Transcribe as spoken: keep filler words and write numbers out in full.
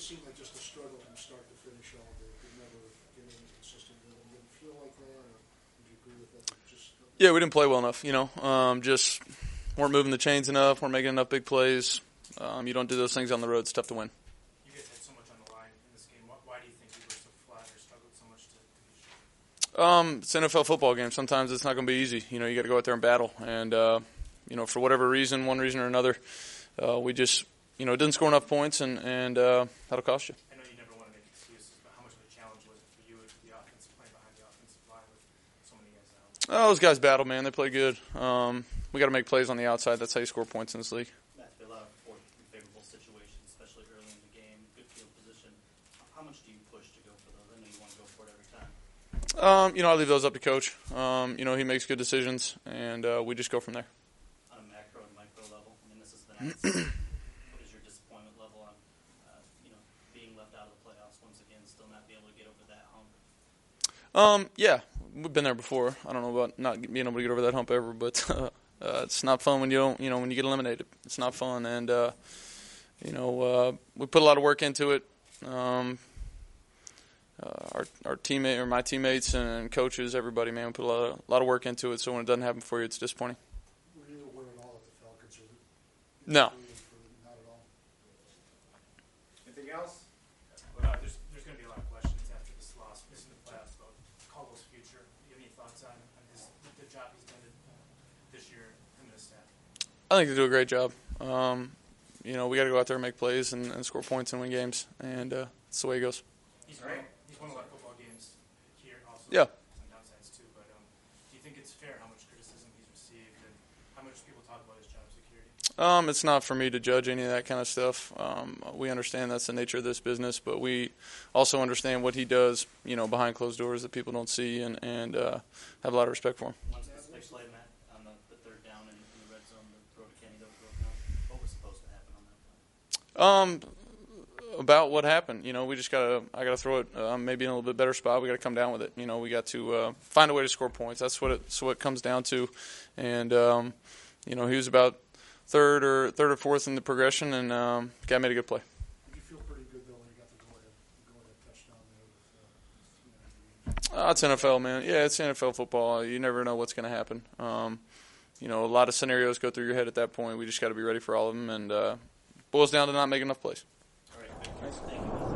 just seemed like just a struggle from start to finish all day. Could never get any consistent rhythm. Did it feel like that, or would you agree with that? Just yeah, we didn't play well enough. You know, um, just weren't moving the chains enough. weren't making enough big plays. Um, you don't do those things on the road. It's tough to win. You guys had so much on the line in this game. Why do you think you were so flat or struggled so much to, to be sure? Um, it's an N F L football game. Sometimes it's not going to be easy. You know, you got to go out there and battle. And uh, you know, for whatever reason, one reason or another, uh, we just you know didn't score enough points, and and uh, that'll cost you. I know you never want to make excuses, but how much of a challenge was it for you and the offense playing behind the offensive line with so many guys out? Oh, those guys battle, man. They play good. Um, we got to make plays on the outside. That's how you score points in this league. Matt, they allow for favorable situations, especially early in the game, good field position. How much do you push to go for those? I know you want to go for it every time. Um, you know, I leave those up to Coach. Um, you know, he makes good decisions, and uh, we just go from there. On a macro and micro level, I mean, this has been outside. What is your disappointment level on, uh, you know, being left out of the playoffs once again, still not be able to get over that hump? Um, yeah, we've been there before. I don't know about not being able to get over that hump ever, but uh, uh, it's not fun when you don't, you know, when you get eliminated. It's not fun, and uh, you know, uh, we put a lot of work into it. Um, uh, our our teammate or my teammates and coaches, everybody, man, we put a lot of, a lot of work into it. So when it doesn't happen for you, it's disappointing. were you aware at all that the Falcons are No. not at all? Anything else? Well, uh, there's there's going to be a lot of questions after this loss, missing the playoffs, about Caldwell's future. Do you have any thoughts on, on his, the job he's done this year and the staff? I think they do a great job. Um, you know, we got to go out there and make plays and, and score points and win games, and uh, that's the way it goes. He's won, he's won a lot of football games here also. Yeah. Some downsides too, but um, do you think it's fair how much criticism he's received and how much people talk about his job security? Um, it's not for me to judge any of that kind of stuff. Um, we understand that's the nature of this business, but we also understand what he does, you know, behind closed doors that people don't see, and, and uh, have a lot of respect for him. Once this big play, Matt, on the, the third down in, in the red zone, the throw to Kenny that was broken up, what was supposed to happen on that play? Um, about what happened, you know, we just gotta. I gotta throw it uh, maybe in a little bit better spot. We gotta come down with it. You know, we got to uh, find a way to score points. That's what it. That's what it comes down to. And um, you know, he was about third or third or fourth in the progression, and um, guy made a good play. Did you feel pretty good though when you got the go-ahead, the go-ahead touchdown there? With, uh, you know, Uh, it's N F L, man. Yeah, it's N F L football. You never know what's going to happen. Um, you know, a lot of scenarios go through your head at that point. We just got to be ready for all of them, and uh, boils down to not making enough plays. All right, thank you.